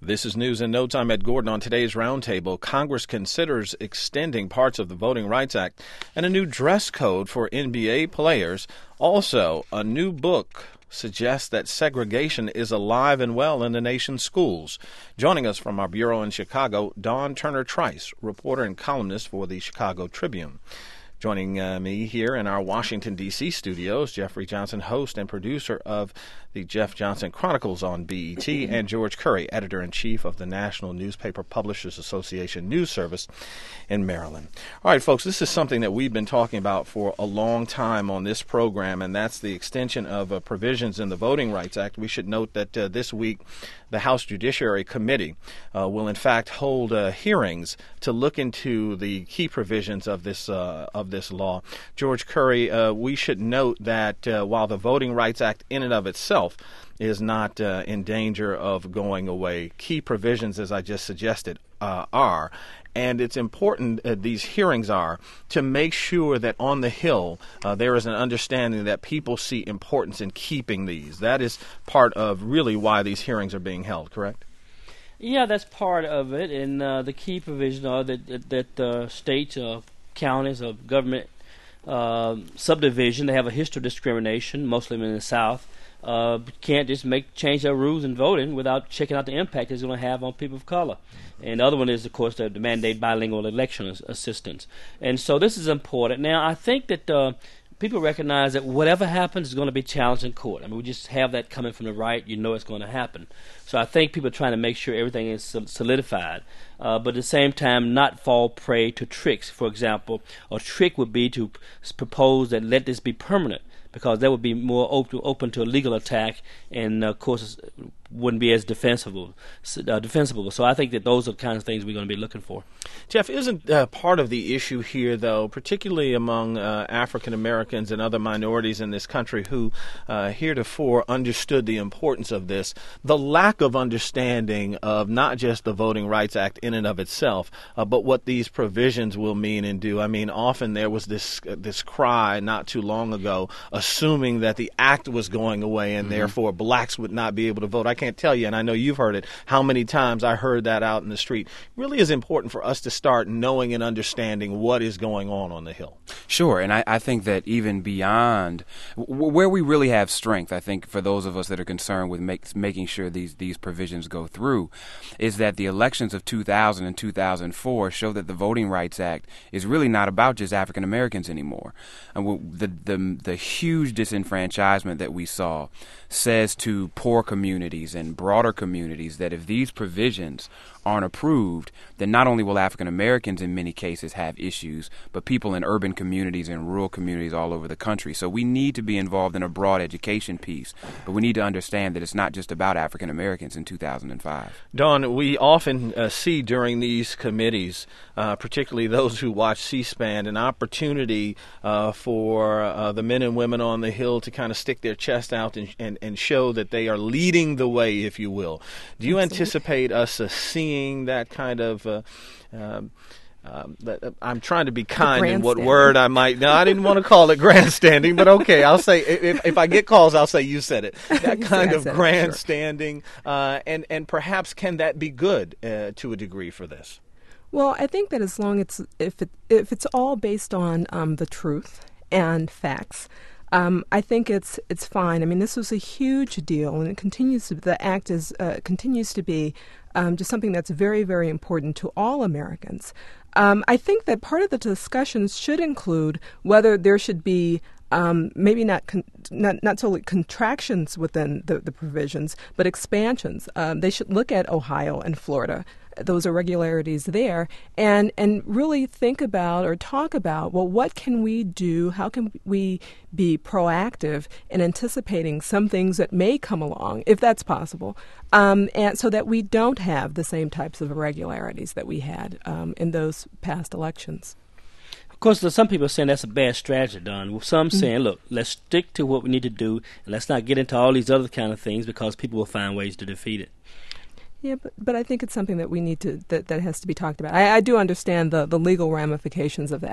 This is News in No Time. Ed Gordon on today's Roundtable. Congress considers extending parts of the Voting Rights Act and a new dress code for NBA players. Also, a new book suggests that segregation is alive and well in the nation's schools. Joining us from our bureau in Chicago, Dawn Turner-Trice, reporter and columnist for the Chicago Tribune. Joining me here in our Washington, D.C. studios, Jeffrey Johnson, host and producer of the Jeff Johnson Chronicles on BET, and George Curry, editor-in-chief of the National Newspaper Publishers Association News Service in Maryland. All right, folks, this is something that we've been talking about for a long time on this program, and that's the extension of provisions in the Voting Rights Act. We should note that this week the House Judiciary Committee will, in fact, hold hearings to look into the key provisions of this law. George Curry, we should note that while the Voting Rights Act in and of itself is not in danger of going away, key provisions, as I just suggested, are. And it's important, these hearings are, to make sure that on the Hill there is an understanding that people see importance in keeping these. That is part of really why these hearings are being held, correct? Yeah, that's part of it. And the key provisions are that states, counties, or government subdivision, they have a history of discrimination, mostly in the South. Can't just change their rules in voting without checking out the impact it's going to have on people of color. And the other one is, of course, the mandate bilingual election assistance. And so this is important. Now, I think that people recognize that whatever happens is going to be challenged in court. I mean, we just have that coming from the right. You know it's going to happen. So I think people are trying to make sure everything is solidified, but at the same time not fall prey to tricks. For example, a trick would be to propose that let this be permanent, because that would be more open to a legal attack, and of course wouldn't be as defensible. So I think that those are the kinds of things we're going to be looking for. Jeff, isn't part of the issue here, though, particularly among African Americans and other minorities in this country who heretofore understood the importance of this, the lack of understanding of not just the Voting Rights Act in and of itself, but what these provisions will mean and do? I mean, often there was this cry not too long ago, assuming that the act was going away and therefore blacks would not be able to vote. I can't tell you, and I know you've heard it, how many times I heard that out in the street. It really is important for us to start knowing and understanding what is going on the Hill. Sure, and I think that even beyond where we really have strength, I think for those of us that are concerned with making sure these provisions go through, is that the elections of 2000 and 2004 show that the Voting Rights Act is really not about just African Americans anymore. And the huge disenfranchisement that we saw says to poor communities and broader communities that if these provisions aren't approved, then not only will African Americans in many cases have issues, but people in urban communities and rural communities all over the country. So we need to be involved in a broad education piece, but we need to understand that it's not just about African Americans in 2005. Dawn, we often see during these committees, particularly those who watch C-SPAN, an opportunity for the men and women on the Hill to kind of stick their chest out and show that they are leading the way, if you will. Do you anticipate us seeing that kind of I'm trying to be kind in what word I might. No, I didn't want to call it grandstanding, but okay, I'll say if I get calls, I'll say you said it. That kind of grandstanding, sure. And perhaps can that be good to a degree for this? Well, I think that as long as if it's all based on the truth and facts. I think it's fine. I mean, this was a huge deal, and it continues to. The act continues to be just something that's very, very important to all Americans. I think that part of the discussions should include whether there should be maybe not solely contractions within the provisions, but expansions. They should look at Ohio and Florida. Those irregularities there, and really think about or talk about, well, what can we do? How can we be proactive in anticipating some things that may come along, if that's possible, and so that we don't have the same types of irregularities that we had in those past elections. Of course, there's some people saying that's a bad strategy, Don. Some saying, look, let's stick to what we need to do, and let's not get into all these other kind of things because people will find ways to defeat it. Yeah, but I think it's something that we need to that has to be talked about. I do understand the legal ramifications of that.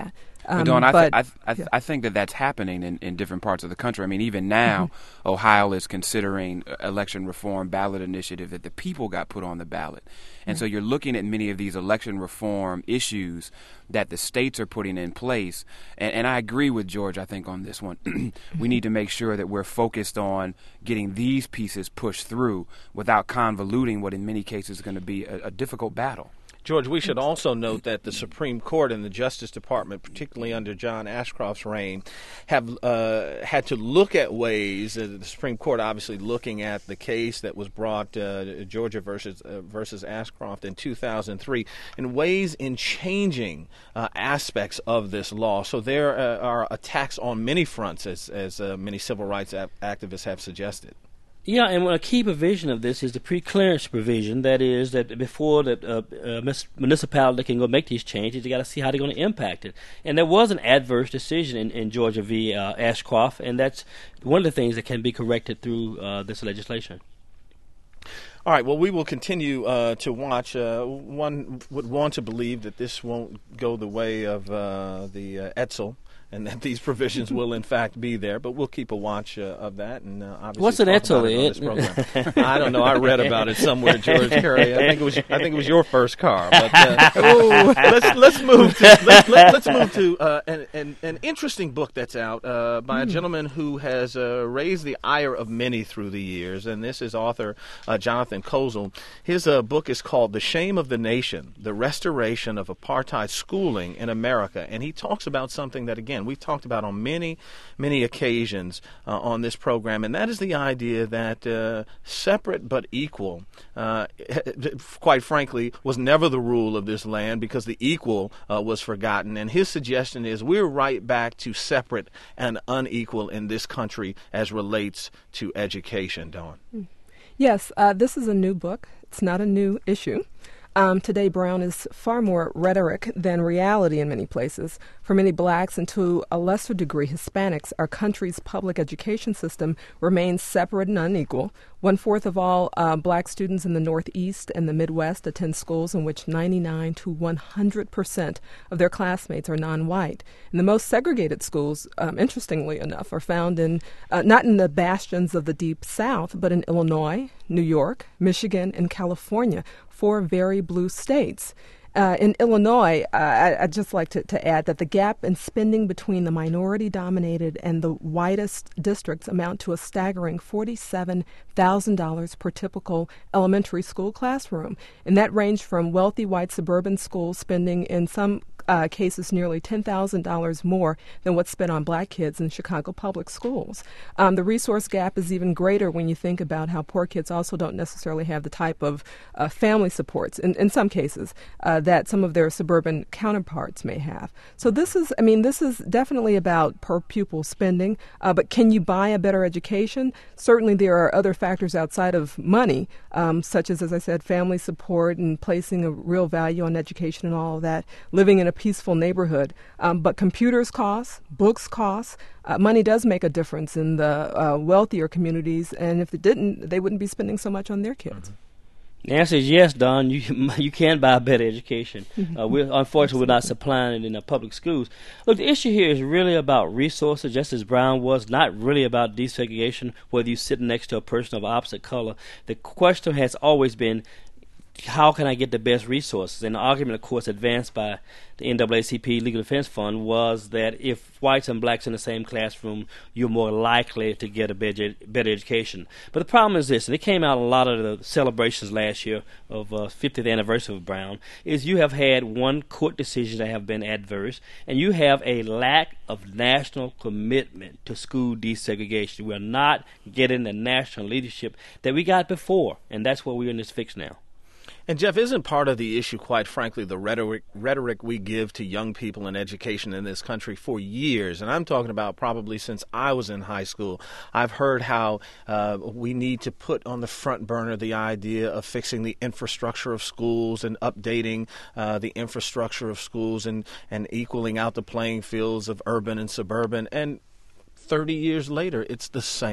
Dawn, I think that that's happening in different parts of the country. I mean, even now, Ohio is considering election reform ballot initiative that the people got put on the ballot. And so you're looking at many of these election reform issues that the states are putting in place. And I agree with George, I think, on this one. We need to make sure that we're focused on getting these pieces pushed through without convoluting what in many cases is going to be a difficult battle. George, we should also note that the Supreme Court and the Justice Department, particularly under John Ashcroft's reign, have had to look at ways, the Supreme Court obviously looking at the case that was brought, Georgia versus Ashcroft in 2003, in ways in changing aspects of this law. So there are attacks on many fronts, as many civil rights activists have suggested. Yeah, and a key provision of this is the pre-clearance provision. That is, that before the municipality can go make these changes, you got to see how they're going to impact it. And there was an adverse decision in Georgia v. Ashcroft, and that's one of the things that can be corrected through this legislation. All right, well, we will continue to watch. One would want to believe that this won't go the way of the Etzel, and that these provisions will, in fact, be there. But we'll keep a watch of that. And obviously, what's an Etzel? I don't know. I read about it somewhere, George Curry. I think it was your first car. But let's move to an interesting book that's out by a gentleman who has raised the ire of many through the years, and this is author Jonathan Kozol. His book is called "The Shame of the Nation: The Restoration of Apartheid Schooling in America," and he talks about something that, again, we've talked about on many, many occasions on this program, and that is the idea that separate but equal, quite frankly, was never the rule of this land, because the equal was forgotten. And his suggestion is we're right back to separate and unequal in this country as relates to education. Dawn. Yes, this is a new book. It's not a new issue. Today, Brown is far more rhetoric than reality in many places. For many blacks and to a lesser degree Hispanics, our country's public education system remains separate and unequal. 1/4 of all black students in the Northeast and the Midwest attend schools in which 99 to 100% of their classmates are non-white. And the most segregated schools, interestingly enough, are found in not in the bastions of the Deep South, but in Illinois, New York, Michigan, and California, 4 very blue states. In Illinois, I'd just like to add that the gap in spending between the minority-dominated and the whitest districts amount to a staggering $47,000 per typical elementary school classroom. And that ranged from wealthy white suburban schools spending, in some cases, nearly $10,000 more than what's spent on black kids in Chicago public schools. The resource gap is even greater when you think about how poor kids also don't necessarily have the type of family supports, in some cases, that some of their suburban counterparts may have. So this is definitely about per pupil spending, but can you buy a better education? Certainly there are other factors outside of money, such as I said, family support and placing a real value on education and all of that, living in a peaceful neighborhood. But computers cost, books cost. Money does make a difference in the wealthier communities, and if it didn't, they wouldn't be spending so much on their kids. Mm-hmm. The answer is yes, Don. You can buy a better education. Unfortunately, we're not supplying it in the public schools. Look, the issue here is really about resources, just as Brown was, not really about desegregation, whether you sit next to a person of opposite color. The question has always been, how can I get the best resources? And the argument, of course, advanced by the NAACP Legal Defense Fund was that if whites and blacks in the same classroom, you're more likely to get a better education. But the problem is this, and it came out in a lot of the celebrations last year of 50th anniversary of Brown, is you have had one court decision that have been adverse, and you have a lack of national commitment to school desegregation. We're not getting the national leadership that we got before, and that's where we're in this fix now. And Jeff, isn't part of the issue, quite frankly, the rhetoric we give to young people in education in this country for years? And I'm talking about probably since I was in high school. I've heard how we need to put on the front burner the idea of fixing the infrastructure of schools and updating the infrastructure of schools and equaling out the playing fields of urban and suburban. And 30 years later, it's the same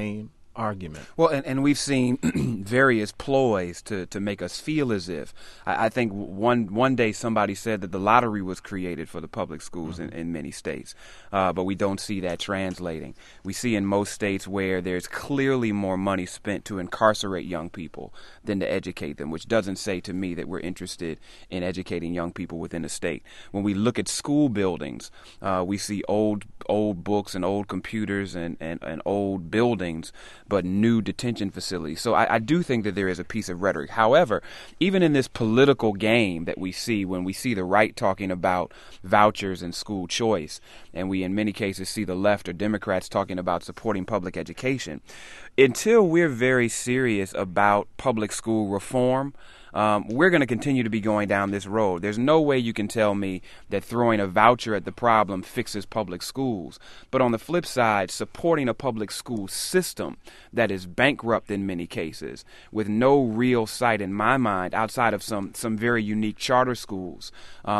argument. Well, and we've seen various ploys to make us feel as if. I think one day somebody said that the lottery was created for the public schools in many states, but we don't see that translating. We see in most states where there's clearly more money spent to incarcerate young people than to educate them, which doesn't say to me that we're interested in educating young people within the state. When we look at school buildings, we see old books and old computers and old buildings, but new detention facilities. So I do think that there is a piece of rhetoric. However, even in this political game that we see, when we see the right talking about vouchers and school choice, and we in many cases see the left or Democrats talking about supporting public education, until we're very serious about public school reform, we're going to continue to be going down this road. There's no way you can tell me that throwing a voucher at the problem fixes public schools. But on the flip side, supporting a public school system that is bankrupt in many cases, with no real sight in my mind outside of some very unique charter schools,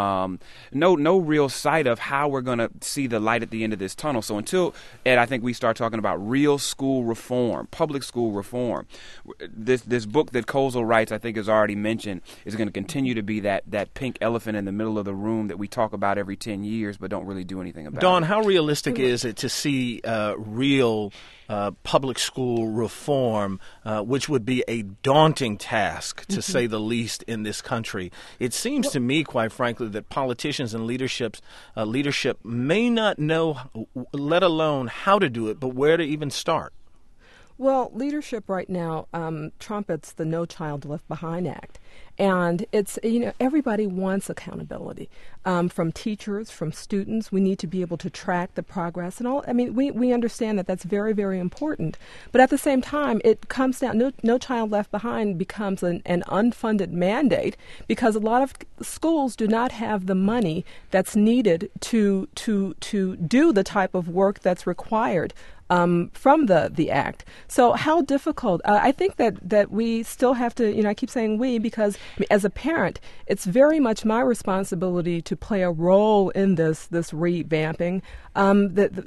no real sight of how we're going to see the light at the end of this tunnel. So until, Ed, I think we start talking about real school reform, public school reform, this book that Kozol writes, I think, is already mentioned, is going to continue to be that pink elephant in the middle of the room that we talk about every 10 years but don't really do anything about. Dawn, how realistic is it to see real public school reform, which would be a daunting task, to say the least, in this country? It seems to me, quite frankly, that politicians and leadership may not know, let alone how to do it, but where to even start. Well, leadership right now trumpets the No Child Left Behind Act. And it's, everybody wants accountability from teachers, from students. We need to be able to track the progress and all. I mean, we understand that that's very, very important. But at the same time, it comes down, No Child Left Behind becomes an unfunded mandate because a lot of schools do not have the money that's needed to do the type of work that's required from the act. So how difficult? I think that we still have to, I keep saying we because as a parent, it's very much my responsibility to play a role in this revamping. The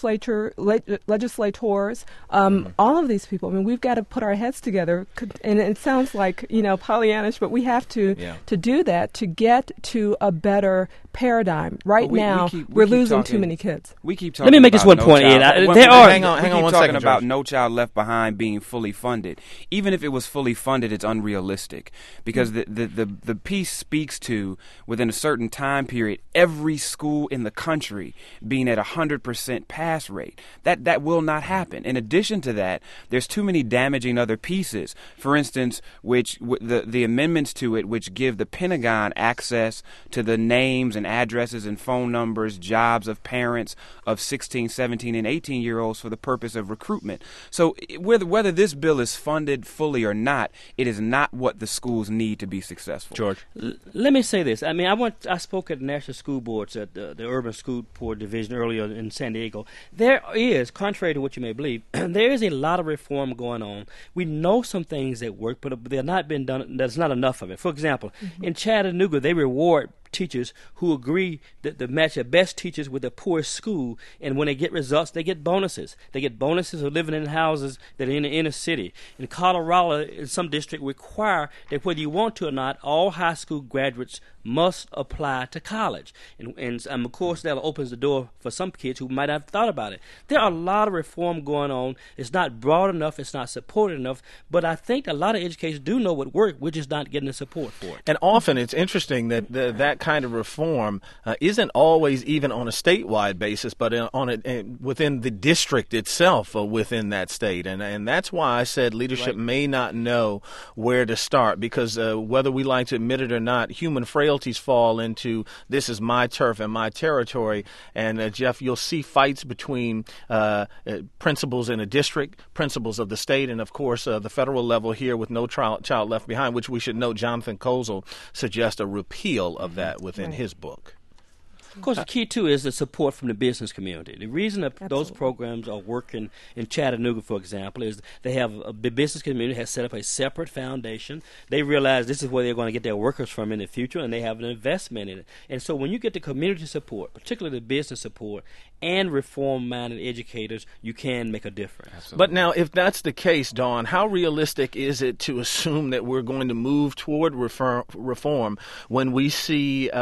legislators, all of these people. I mean, we've got to put our heads together, and it sounds like Pollyannish, but we have to do that to get to a better paradigm. Right now, we're losing too many kids. We keep talking. Let me make this one point, Ed. Hang on 1 second, about No Child Left Behind being fully funded. Even if it was fully funded, it's unrealistic because the piece speaks to, within a certain time period, every school in the country being at 100% pass rate. That will not happen. In addition to that, there's too many damaging other pieces. For instance, the amendments to it, which give the Pentagon access to the names and addresses and phone numbers, jobs of parents of 16, 17, and 18-year-olds for the purpose of recruitment. So whether this bill is funded fully or not, it is not what the schools need to be successful. George, let me say this. I mean, I spoke at National School Boards at the Urban School Board Division earlier in San Diego. There is, contrary to what you may believe, there is a lot of reform going on. We know some things that work, but they're not been done. There's not enough of it. For example, in Chattanooga, they reward teachers who agree to match the best teachers with the poorest school, and when they get results, they get bonuses. They get bonuses of living in houses that are in the inner city. In Colorado, in some districts, require that whether you want to or not, all high school graduates must apply to college. And of course, that opens the door for some kids who might have thought about it. There are a lot of reform going on. It's not broad enough. It's not supported enough. But I think a lot of educators do know what works. We're just not getting the support for it. And often it's interesting that that kind of reform isn't always even on a statewide basis, but within the district itself within that state. And that's why I said leadership may not know where to start because whether we like to admit it or not, human frailties fall into this is my turf and my territory. And Jeff, you'll see fights between principals in a district, principals of the state, and of course the federal level here with No Child Left Behind, which we should note Jonathan Kozol suggests a repeal of that within his book. Of course, the key, too, is the support from the business community. The reason that those programs are working in Chattanooga, for example, is they have the business community has set up a separate foundation. They realize this is where they're going to get their workers from in the future, and they have an investment in it. And so when you get the community support, particularly the business support, and reform-minded educators, you can make a difference. Absolutely. But now, if that's the case, Dawn, how realistic is it to assume that we're going to move toward reform when we see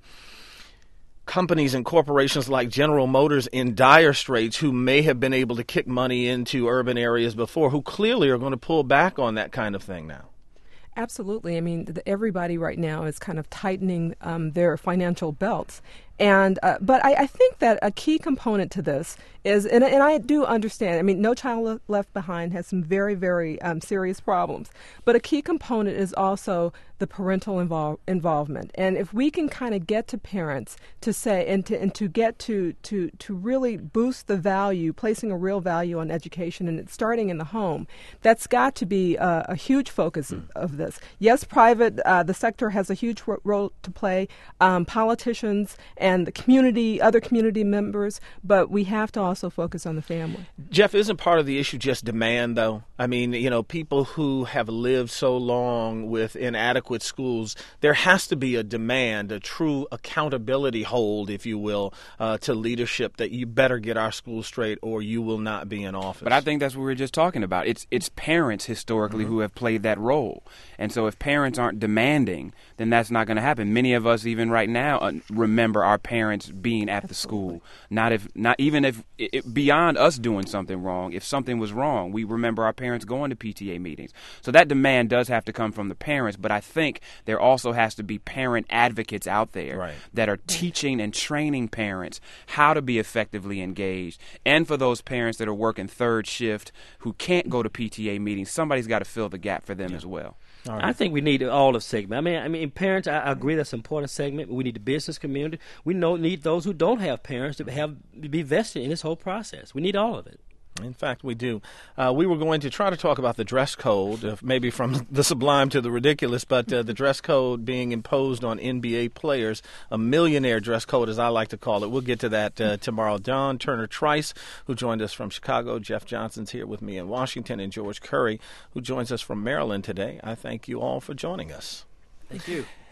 companies and corporations like General Motors in dire straits who may have been able to kick money into urban areas before, who clearly are going to pull back on that kind of thing now? Absolutely. I mean, everybody right now is kind of tightening their financial belts. And but I think that a key component to this is, and I do understand, I mean, No Child Left Behind has some very, very serious problems. But a key component is also the parental involvement. And if we can kind of get to parents to say, and to get to really boost the value, placing a real value on education, and it's starting in the home, that's got to be a huge focus of this. Yes, the sector has a huge role to play, politicians and the community, other community members, but we have to also focus on the family. Jeff, isn't part of the issue just demand, though? I mean, people who have lived so long with inadequate schools, there has to be a demand, a true accountability hold, if you will, to leadership that you better get our schools straight or you will not be in office. But I think that's what we were just talking about. It's parents historically who have played that role. And so if parents aren't demanding, then that's not going to happen. Many of us, even right now, remember our parents being at the school. Not even if beyond us doing something wrong. If something was wrong, we remember our parents going to PTA meetings. So that demand does have to come from the parents. But I think there also has to be parent advocates out there that are teaching and training parents how to be effectively engaged. And for those parents that are working third shift who can't go to PTA meetings, somebody's got to fill the gap for them as well. Right. I think we need all of segment. I mean, parents. I agree that's an important segment. We need the business community. We need those who don't have parents to be vested in this whole process. We need all of it. In fact, we do. We were going to try to talk about the dress code, maybe from the sublime to the ridiculous, but the dress code being imposed on NBA players, a millionaire dress code, as I like to call it. We'll get to that tomorrow. Dawn Turner-Trice, who joined us from Chicago. Jeff Johnson's here with me in Washington, and George Curry, who joins us from Maryland today. I thank you all for joining us. Thank you.